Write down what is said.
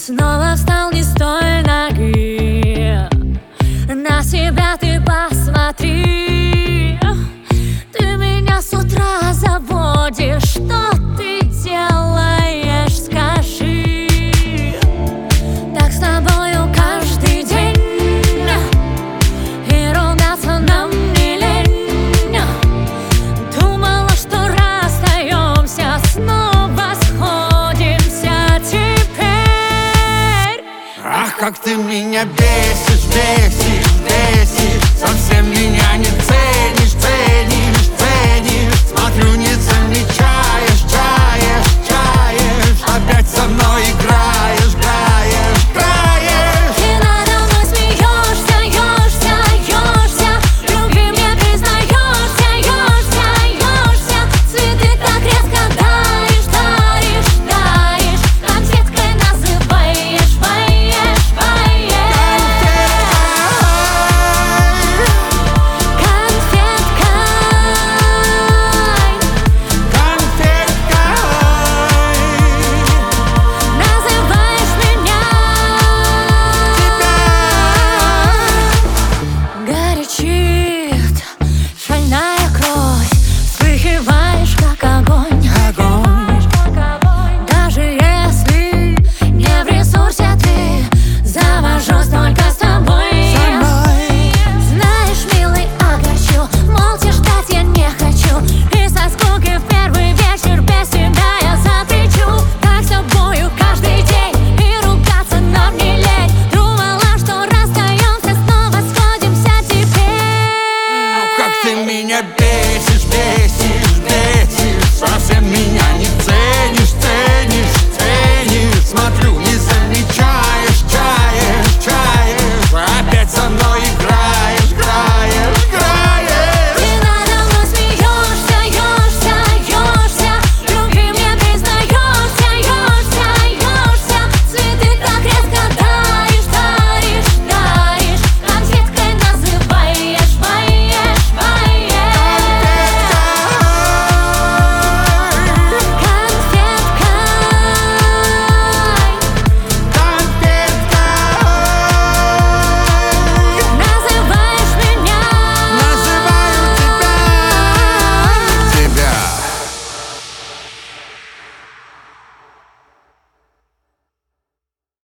Снова встал не с той ноги. На себя ты посмотри. Ты меня с утра заводишь. Что ты делаешь, скажи? Так с тобою каждый день, и ругаться нам не лень. Думала, что расстаемся, снова сходимся теперь. Ах, как ты меня бесишь, бесишь, бесишь. Совсем меня не ценишь, ценишь, ценишь. Смотрю,